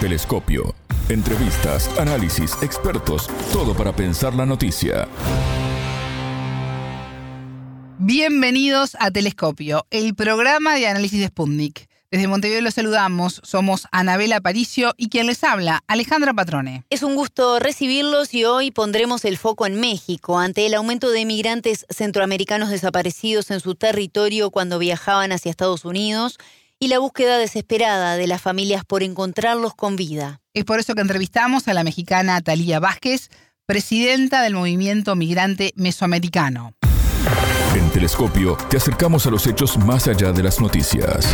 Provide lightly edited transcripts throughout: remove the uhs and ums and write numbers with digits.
Telescopio. Entrevistas, análisis, expertos, todo para pensar la noticia. Bienvenidos a Telescopio, el programa de análisis de Sputnik. Desde Montevideo los saludamos, somos Anabela Aparicio y quien les habla, Alejandra Patrone. Es un gusto recibirlos y hoy pondremos el foco en México ante el aumento de migrantes centroamericanos desaparecidos en su territorio cuando viajaban hacia Estados Unidos y la búsqueda desesperada de las familias por encontrarlos con vida. Es por eso que entrevistamos a la mexicana Thalía Vázquez, presidenta del movimiento migrante mesoamericano. En Telescopio te acercamos a los hechos más allá de las noticias.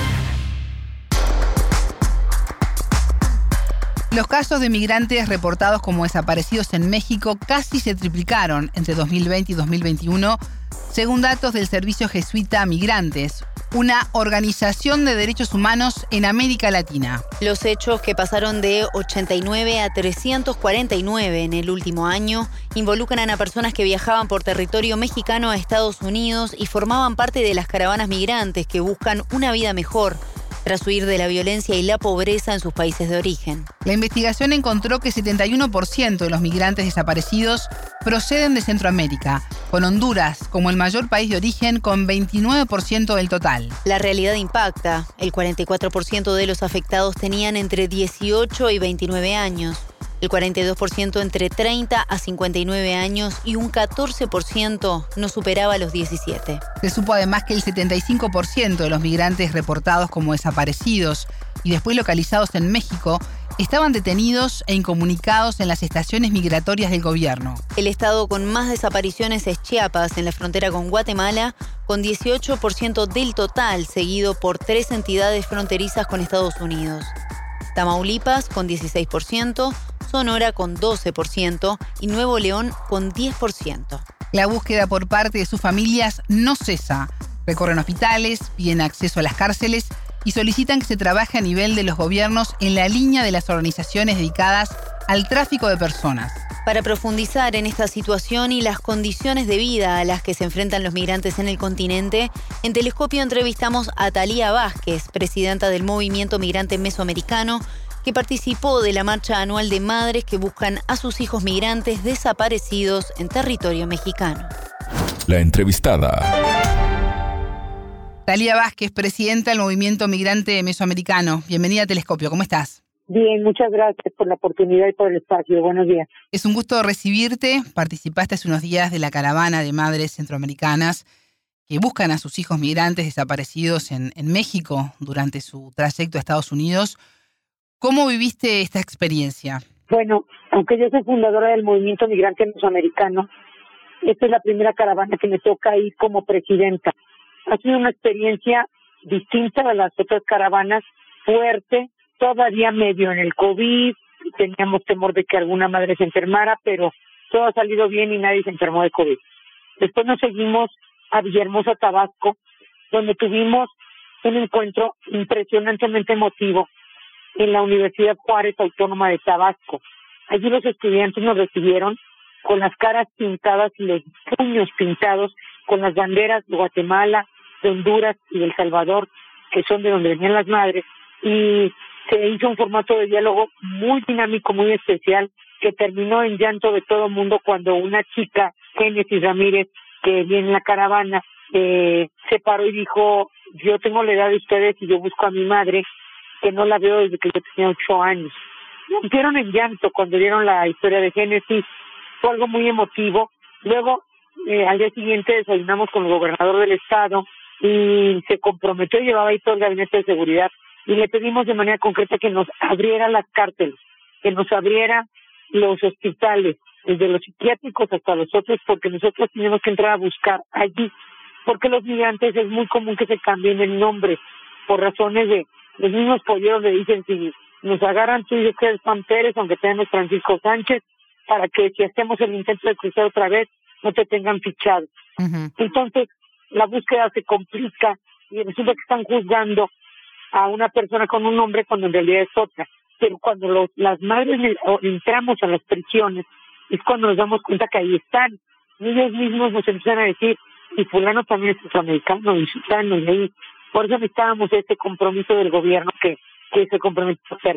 Los casos de migrantes reportados como desaparecidos en México casi se triplicaron entre 2020 y 2021, según datos del Servicio Jesuita Migrantes, una organización de derechos humanos en América Latina. Los hechos, que pasaron de 89 a 349 en el último año, involucran a personas que viajaban por territorio mexicano a Estados Unidos y formaban parte de las caravanas migrantes que buscan una vida mejor tras huir de la violencia y la pobreza en sus países de origen. La investigación encontró que 71% de los migrantes desaparecidos proceden de Centroamérica, con Honduras como el mayor país de origen con 29% del total. La realidad impacta. El 44% de los afectados tenían entre 18 y 29 años, el 42% entre 30 a 59 años y un 14% no superaba los 17. Se supo además que el 75% de los migrantes reportados como desaparecidos y después localizados en México estaban detenidos e incomunicados en las estaciones migratorias del gobierno. El estado con más desapariciones es Chiapas, en la frontera con Guatemala, con 18% del total, seguido por 3 entidades fronterizas con Estados Unidos. Tamaulipas con 16%, Sonora con 12% y Nuevo León con 10%. La búsqueda por parte de sus familias no cesa. Recorren hospitales, piden acceso a las cárceles y solicitan que se trabaje a nivel de los gobiernos en la línea de las organizaciones dedicadas al tráfico de personas. Para profundizar en esta situación y las condiciones de vida a las que se enfrentan los migrantes en el continente, en Telescopio entrevistamos a Thalía Vázquez, presidenta del movimiento migrante mesoamericano, que participó de la marcha anual de madres que buscan a sus hijos migrantes desaparecidos en territorio mexicano. La entrevistada. Thalía Vázquez, presidenta del movimiento migrante mesoamericano. Bienvenida a Telescopio, ¿cómo estás? Bien, muchas gracias por la oportunidad y por el espacio. Buenos días. Es un gusto recibirte. Participaste hace unos días de la caravana de madres centroamericanas que buscan a sus hijos migrantes desaparecidos en México durante su trayecto a Estados Unidos. ¿Cómo viviste esta experiencia? Bueno, aunque yo soy fundadora del movimiento migrante mesoamericano, esta es la primera caravana que me toca ir como presidenta. Ha sido una experiencia distinta a las otras caravanas, fuerte, todavía medio en el COVID, teníamos temor de que alguna madre se enfermara, pero todo ha salido bien y nadie se enfermó de COVID. Después nos seguimos a Villahermosa, Tabasco, donde tuvimos un encuentro impresionantemente emotivo en la Universidad Juárez Autónoma de Tabasco. Allí los estudiantes nos recibieron con las caras pintadas y los puños pintados con las banderas de Guatemala, de Honduras y de El Salvador, que son de donde venían las madres, y se hizo un formato de diálogo muy dinámico, muy especial, que terminó en llanto de todo el mundo cuando una chica, Génesis Ramírez, que viene en la caravana, se paró y dijo: yo tengo la edad de ustedes y yo busco a mi madre, que no la veo desde que yo tenía 8 años. Rompieron en llanto cuando vieron la historia de Génesis, fue algo muy emotivo. Luego, al día siguiente desayunamos con el gobernador del estado y se comprometió, llevaba ahí todo el gabinete de seguridad, y le pedimos de manera concreta que nos abriera las cárceles, que nos abriera los hospitales, desde los psiquiátricos hasta los otros, porque nosotros tenemos que entrar a buscar allí, porque los migrantes es muy común que se cambien el nombre, por razones de, los mismos polleros le dicen: si nos agarran, tú dices que eres Juan Pérez, aunque tenemos Francisco Sánchez, para que si hacemos el intento de cruzar otra vez, no te tengan fichado. Uh-huh. Entonces, la búsqueda se complica y resulta que están juzgando a una persona con un nombre cuando en realidad es otra. Pero cuando las madres entramos a las prisiones, es cuando nos damos cuenta que ahí están. Y ellos mismos nos empiezan a decir: y fulano también es centroamericano, y sultano, y ahí. Por eso necesitábamos este compromiso del gobierno que se comprometió a hacerlo.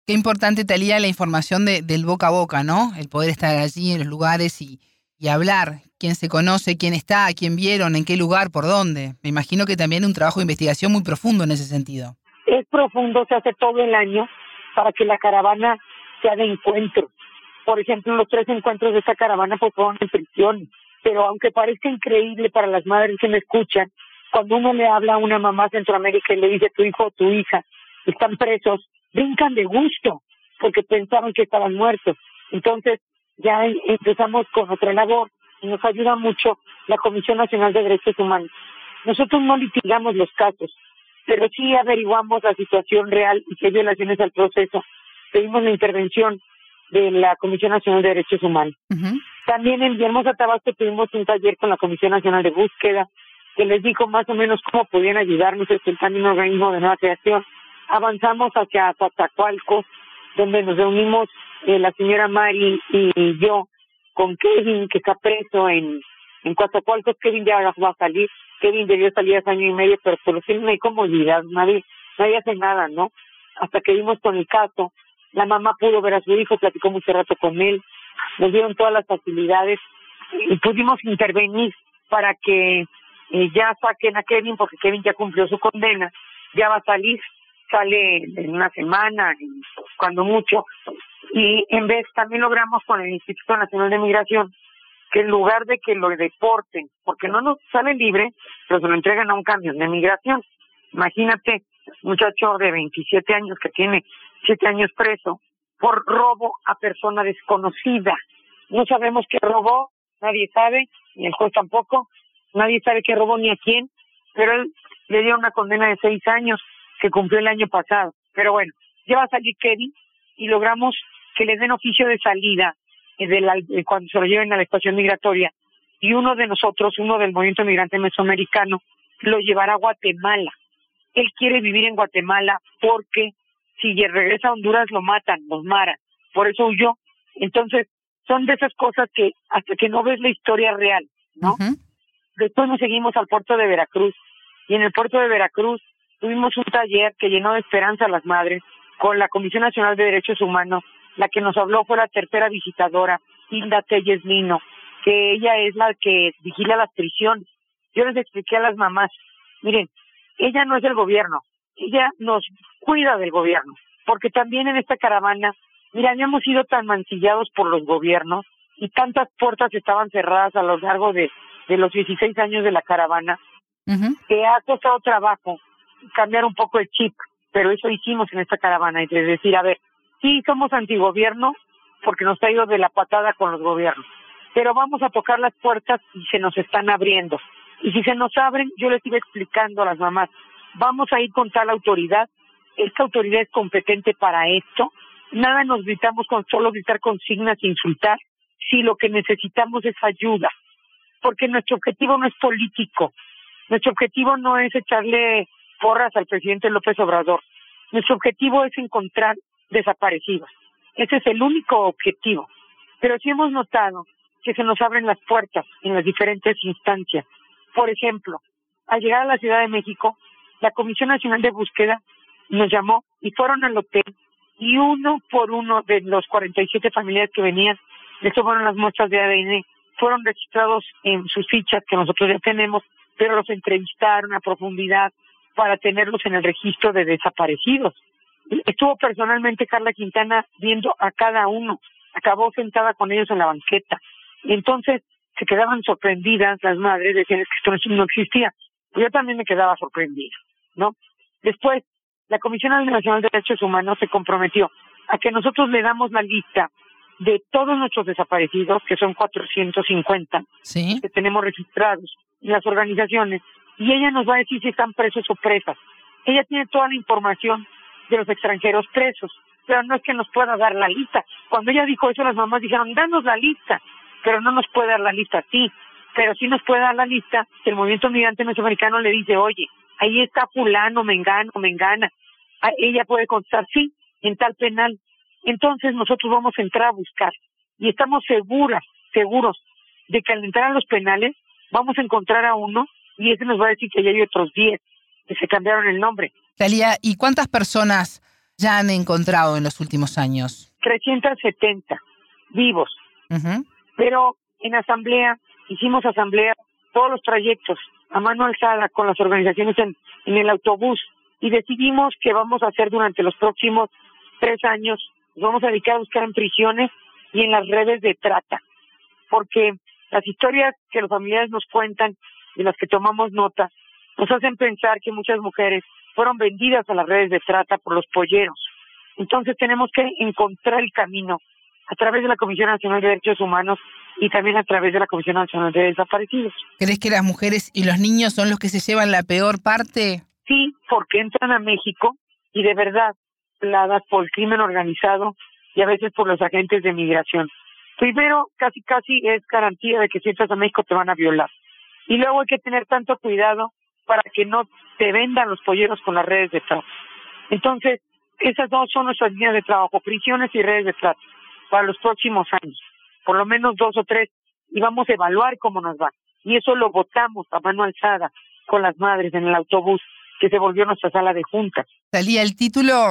Qué importante, Thalía, la información del boca a boca, ¿no? El poder estar allí en los lugares y hablar. Quién se conoce, quién está, quién vieron, en qué lugar, por dónde. Me imagino que también un trabajo de investigación muy profundo en ese sentido. Es profundo, se hace todo el año para que la caravana sea de encuentro. Por ejemplo, los 3 encuentros de esta caravana pues fueron en prisión. Pero aunque parezca increíble para las madres que me escuchan, cuando uno le habla a una mamá Centroamérica y le dice tu hijo o tu hija están presos, brincan de gusto porque pensaban que estaban muertos. Entonces ya empezamos con otra labor y nos ayuda mucho la Comisión Nacional de Derechos Humanos. Nosotros no litigamos los casos, pero sí averiguamos la situación real y si hay violaciones al proceso. Pedimos la intervención de la Comisión Nacional de Derechos Humanos. Uh-huh. También en Villahermosa, Tabasco, tuvimos un taller con la Comisión Nacional de Búsqueda que les dijo más o menos cómo podían ayudarnos, es también un organismo de nueva creación. Avanzamos hacia Coatzacoalcos, donde nos reunimos la señora Mari y yo con Kevin, que está preso en Coatzacoalcos. Kevin ya va a salir. Kevin debió salir hace 1 año y medio, pero por lo que no hay comodidad, nadie hace nada, ¿no? Hasta que vimos con el caso, la mamá pudo ver a su hijo, platicó mucho rato con él, nos dieron todas las facilidades y pudimos intervenir para que ya saquen a Kevin, porque Kevin ya cumplió su condena, ya va a salir, sale en una semana, cuando mucho, y en vez también logramos con el Instituto Nacional de Migración que en lugar de que lo deporten, porque no nos sale libre, pero se lo entregan a un camión de migración. Imagínate, un muchacho de 27 años que tiene 7 años preso por robo a persona desconocida. No sabemos qué robó, nadie sabe, ni el juez tampoco, nadie sabe qué robó ni a quién, pero él le dio una condena de 6 años que cumplió el año pasado. Pero bueno, ya va a salir Kevin y logramos que le den oficio de salida cuando se lo lleven a la estación migratoria, y uno de nosotros, uno del movimiento migrante mesoamericano, lo llevará a Guatemala. Él quiere vivir en Guatemala porque si regresa a Honduras lo matan, los maran, por eso huyó. Entonces son de esas cosas que hasta que no ves la historia real, ¿no? Uh-huh. Después nos seguimos al puerto de Veracruz, y en el puerto de Veracruz tuvimos un taller que llenó de esperanza a las madres con la Comisión Nacional de Derechos Humanos. La que nos habló fue la tercera visitadora, Hilda Telles Lino, que ella es la que vigila las prisiones. Yo les expliqué a las mamás, miren, ella no es del gobierno, ella nos cuida del gobierno, porque también en esta caravana, mira, habíamos sido tan mancillados por los gobiernos y tantas puertas estaban cerradas a lo largo de los 16 años de la caravana, uh-huh, que ha costado trabajo cambiar un poco el chip, pero eso hicimos en esta caravana, es decir, a ver, sí, somos antigobierno porque nos ha ido de la patada con los gobiernos, pero vamos a tocar las puertas y se nos están abriendo. Y si se nos abren, yo les iba explicando a las mamás, vamos a ir con tal autoridad, esta autoridad es competente para esto, nada nos gritamos con solo gritar consignas e insultar, si lo que necesitamos es ayuda, porque nuestro objetivo no es político, nuestro objetivo no es echarle porras al presidente López Obrador, nuestro objetivo es encontrar desaparecidos. Ese es el único objetivo. Pero sí hemos notado que se nos abren las puertas en las diferentes instancias. Por ejemplo, al llegar a la Ciudad de México, la Comisión Nacional de Búsqueda nos llamó y fueron al hotel, y uno por uno de los 47 familiares que venían, les tomaron las muestras de ADN, fueron registrados en sus fichas que nosotros ya tenemos, pero los entrevistaron a profundidad para tenerlos en el registro de desaparecidos. Estuvo personalmente Carla Quintana viendo a cada uno, acabó sentada con ellos en la banqueta. Entonces se quedaban sorprendidas las madres, decían que esto no existía. Yo también me quedaba sorprendida, ¿no? Después, la Comisión Nacional de Derechos Humanos se comprometió a que nosotros le damos la lista de todos nuestros desaparecidos, que son 450, ¿sí?, que tenemos registrados en las organizaciones, y ella nos va a decir si están presos o presas. Ella tiene toda la información de los extranjeros presos, pero no es que nos pueda dar la lista. Cuando ella dijo eso, las mamás dijeron, danos la lista, pero no nos puede dar la lista, sí, pero sí nos puede dar la lista si el movimiento migrante mesoamericano le dice, oye, ahí está fulano, mengana, ella puede contestar, sí, en tal penal. Entonces nosotros vamos a entrar a buscar, y estamos seguros de que al entrar a los penales vamos a encontrar a uno, y ese nos va a decir que ya hay otros 10 que se cambiaron el nombre. Thalía, ¿y cuántas personas ya han encontrado en los últimos años? 370 vivos. Uh-huh. Pero hicimos asamblea, todos los trayectos a mano alzada con las organizaciones en el autobús, y decidimos que vamos a hacer durante los próximos 3 años, nos vamos a dedicar a buscar en prisiones y en las redes de trata, porque las historias que los familiares nos cuentan, de las que tomamos nota, nos hacen pensar que muchas mujeres fueron vendidas a las redes de trata por los polleros. Entonces tenemos que encontrar el camino a través de la Comisión Nacional de Derechos Humanos y también a través de la Comisión Nacional de Desaparecidos. ¿Crees que las mujeres y los niños son los que se llevan la peor parte? Sí, porque entran a México y de verdad, violadas por el crimen organizado y a veces por los agentes de migración. Primero, casi es garantía de que si entras a México te van a violar. Y luego hay que tener tanto cuidado para que no te vendan los polleros con las redes de trata. Entonces, esas dos son nuestras líneas de trabajo, prisiones y redes de trata, para los próximos años. Por lo menos 2 o 3, y vamos a evaluar cómo nos va. Y eso lo votamos a mano alzada con las madres en el autobús, que se volvió nuestra sala de juntas. Talía, el título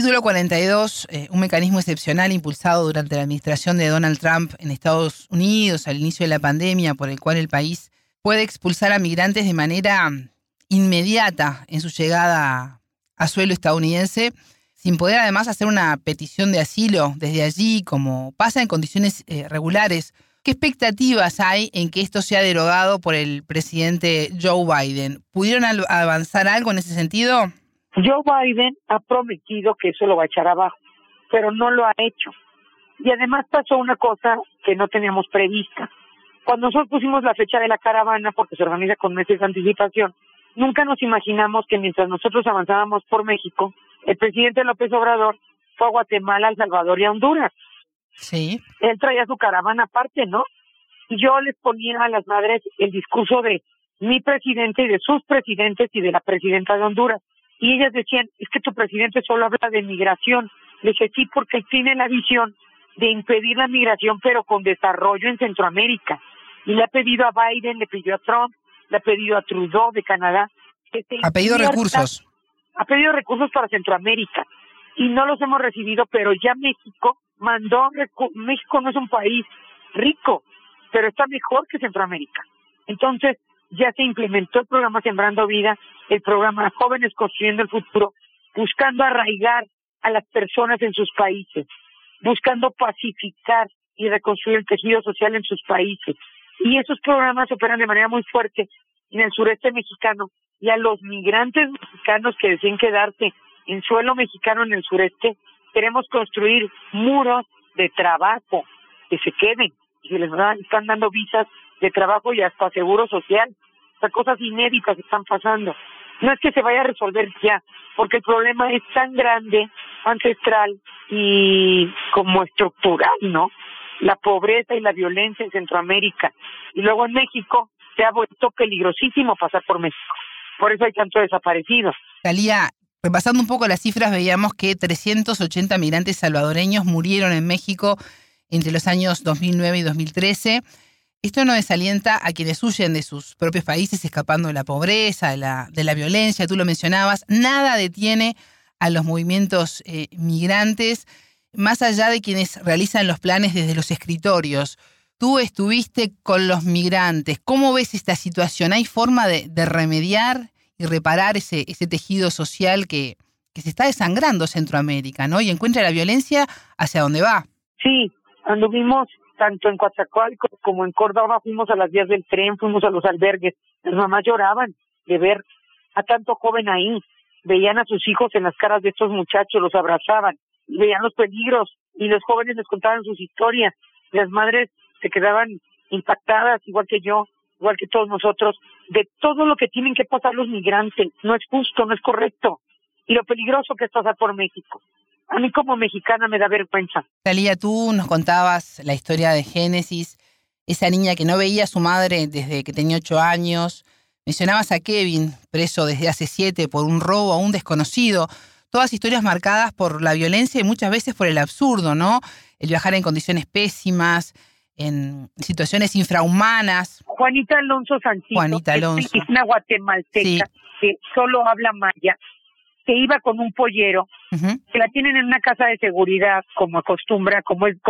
42, un mecanismo excepcional impulsado durante la administración de Donald Trump en Estados Unidos al inicio de la pandemia, por el cual el país puede expulsar a migrantes de manera inmediata en su llegada a suelo estadounidense, sin poder además hacer una petición de asilo desde allí, como pasa en condiciones regulares. ¿Qué expectativas hay en que esto sea derogado por el presidente Joe Biden? ¿Pudieron avanzar algo en ese sentido? Joe Biden ha prometido que eso lo va a echar abajo, pero no lo ha hecho. Y además pasó una cosa que no teníamos prevista. Cuando nosotros pusimos la fecha de la caravana, porque se organiza con meses de anticipación, nunca nos imaginamos que mientras nosotros avanzábamos por México, el presidente López Obrador fue a Guatemala, El Salvador y a Honduras. Sí. Él traía su caravana aparte, ¿no? Y yo les ponía a las madres el discurso de mi presidente y de sus presidentes y de la presidenta de Honduras. Y ellas decían, es que tu presidente solo habla de migración. Le dije, sí, porque él tiene la visión de impedir la migración, pero con desarrollo en Centroamérica. Y le ha pedido a Biden, le pidió a Trump, le ha pedido a Trudeau de Canadá. Ha pedido recursos. Ha pedido recursos para Centroamérica. Y no los hemos recibido, pero ya México México no es un país rico, pero está mejor que Centroamérica. Entonces, ya se implementó el programa Sembrando Vida, el programa Jóvenes Construyendo el Futuro, buscando arraigar a las personas en sus países, buscando pacificar y reconstruir el tejido social en sus países. Y esos programas operan de manera muy fuerte en el sureste mexicano, y a los migrantes mexicanos que deseen quedarse en suelo mexicano en el sureste, queremos construir muros de trabajo, que se queden, y se les están dando visas de trabajo y hasta seguro social. O sea, cosas inéditas están pasando. No es que se vaya a resolver ya, porque el problema es tan grande, ancestral y como estructural, ¿no? La pobreza y la violencia en Centroamérica. Y luego en México se ha vuelto peligrosísimo pasar por México. Por eso hay tantos desaparecidos. Talía, repasando un poco las cifras, veíamos que 380 migrantes salvadoreños murieron en México entre los años 2009 y 2013. Esto no desalienta a quienes huyen de sus propios países escapando de la pobreza, de la violencia, tú lo mencionabas. Nada detiene a los movimientos migrantes, más allá de quienes realizan los planes desde los escritorios. Tú estuviste con los migrantes. ¿Cómo ves esta situación? ¿Hay forma de remediar y reparar ese tejido social que se está desangrando Centroamérica, ¿no? Y encuentra la violencia hacia dónde va. Sí, anduvimos tanto en Coatzacoalcos como en Córdoba, fuimos a las vías del tren, fuimos a los albergues. Las mamás lloraban de ver a tanto joven ahí. Veían a sus hijos en las caras de estos muchachos, los abrazaban, veían los peligros y los jóvenes les contaban sus historias. Las madres se quedaban impactadas, igual que yo, igual que todos nosotros, de todo lo que tienen que pasar los migrantes. No es justo, no es correcto. Y lo peligroso que es pasar por México. A mí como mexicana me da vergüenza. Talía, tú nos contabas la historia de Génesis, esa niña que no veía a su madre desde que tenía 8 años. Mencionabas a Kevin, preso desde hace 7 por un robo a un desconocido. Todas historias marcadas por la violencia y muchas veces por el absurdo, ¿no? El viajar en condiciones pésimas, en situaciones infrahumanas. Juanita Alonso Sancito, Juanita Alonso. Es una guatemalteca, sí, que solo habla maya. que iba con un pollero, que la tienen en una casa de seguridad, como acostumbra, como es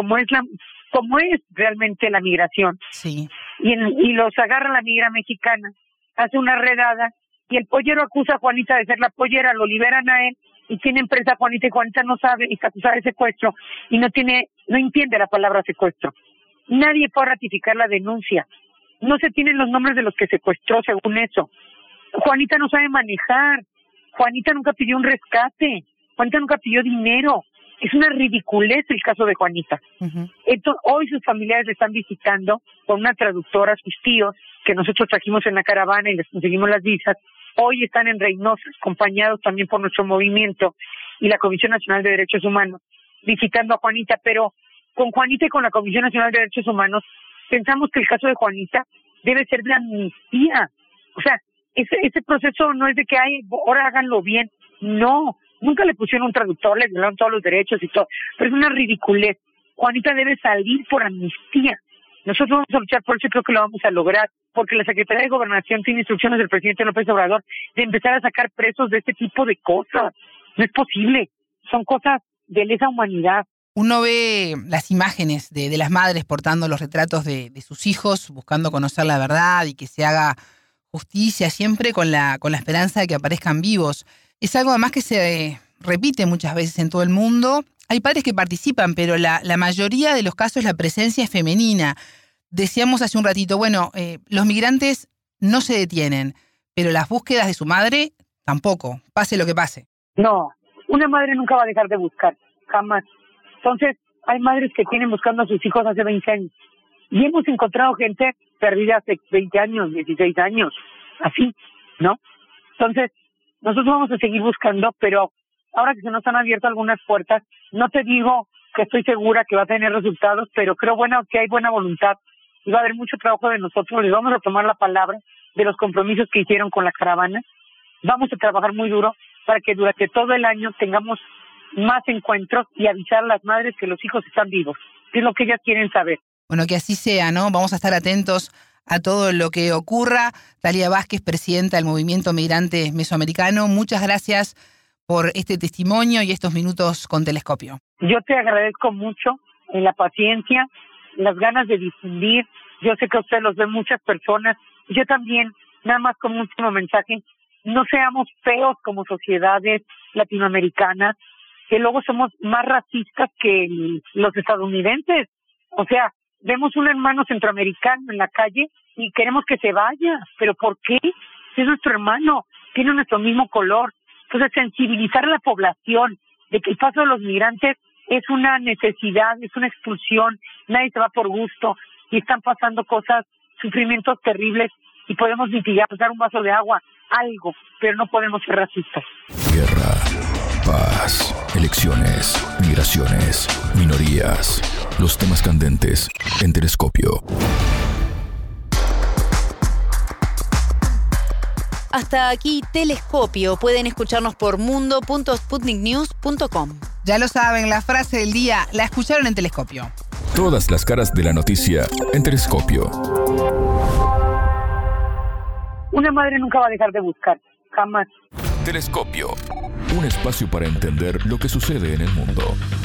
realmente la migración. Sí. Y los agarra la migra mexicana, hace una redada, y el pollero acusa a Juanita de ser la pollera, lo liberan a él, y tienen presa a Juanita, y Juanita no sabe, y está acusada de secuestro, y no entiende la palabra secuestro. Nadie fue a ratificar la denuncia. No se tienen los nombres de los que secuestró según eso. Juanita no sabe manejar. Juanita nunca pidió un rescate. Juanita nunca pidió dinero. Es una ridiculez el caso de Juanita. Entonces, hoy sus familiares le están visitando con una traductora, sus tíos, que nosotros trajimos en la caravana y les conseguimos las visas. Hoy están en Reynosa, acompañados también por nuestro movimiento y la Comisión Nacional de Derechos Humanos, visitando a Juanita. Pero con Juanita y con la Comisión Nacional de Derechos Humanos, pensamos que el caso de Juanita debe ser de amnistía. O sea, ese proceso no es de que ahora háganlo bien. No, nunca le pusieron un traductor, le violaron todos los derechos y todo. Pero es una ridiculez. Juanita debe salir por amnistía. Nosotros vamos a luchar por eso y creo que lo vamos a lograr, porque la Secretaría de Gobernación tiene instrucciones del presidente López Obrador de empezar a sacar presos de este tipo de cosas. No es posible. Son cosas de lesa humanidad. Uno ve las imágenes de las madres portando los retratos de sus hijos, buscando conocer la verdad y que se haga justicia, siempre con la esperanza de que aparezcan vivos. Es algo además que se repite muchas veces en todo el mundo. Hay padres que participan, pero la mayoría de los casos la presencia es femenina. Decíamos hace un ratito, los migrantes no se detienen, pero las búsquedas de su madre tampoco, pase lo que pase. No, una madre nunca va a dejar de buscar, jamás. Entonces, hay madres que tienen buscando a sus hijos hace 20 años. Y hemos encontrado gente perdida hace 20 años, 16 años, así, ¿no? Entonces, nosotros vamos a seguir buscando, pero ahora que se nos han abierto algunas puertas, no te digo que estoy segura que va a tener resultados, pero creo que hay buena voluntad y va a haber mucho trabajo de nosotros. Les vamos a tomar la palabra de los compromisos que hicieron con la caravana. Vamos a trabajar muy duro para que durante todo el año tengamos más encuentros y avisar a las madres que los hijos están vivos, que es lo que ellas quieren saber. Bueno, que así sea, ¿no? Vamos a estar atentos a todo lo que ocurra. Talía Vázquez, presidenta del Movimiento Migrante Mesoamericano, muchas gracias por este testimonio y estos minutos con Telescopio. Yo te agradezco mucho la paciencia, las ganas de difundir. Yo sé que a ustedes los ven muchas personas. Yo también, nada más como último mensaje, no seamos feos como sociedades latinoamericanas, que luego somos más racistas que los estadounidenses. O sea, vemos un hermano centroamericano en la calle y queremos que se vaya. ¿Pero por qué? Si es nuestro hermano, tiene nuestro mismo color. Entonces, sensibilizar a la población de que el paso de los migrantes es una necesidad, es una expulsión, nadie se va por gusto y están pasando cosas, sufrimientos terribles y podemos mitigar, dar un vaso de agua, algo, pero no podemos ser racistas. Guerra, paz, elecciones, migraciones, minorías, los temas candentes en Telescopio. Hasta aquí Telescopio. Pueden escucharnos por mundo.sputniknews.com. Ya lo saben, la frase del día la escucharon en Telescopio. Todas las caras de la noticia en Telescopio. Una madre nunca va a dejar de buscar, jamás. Telescopio. Un espacio para entender lo que sucede en el mundo.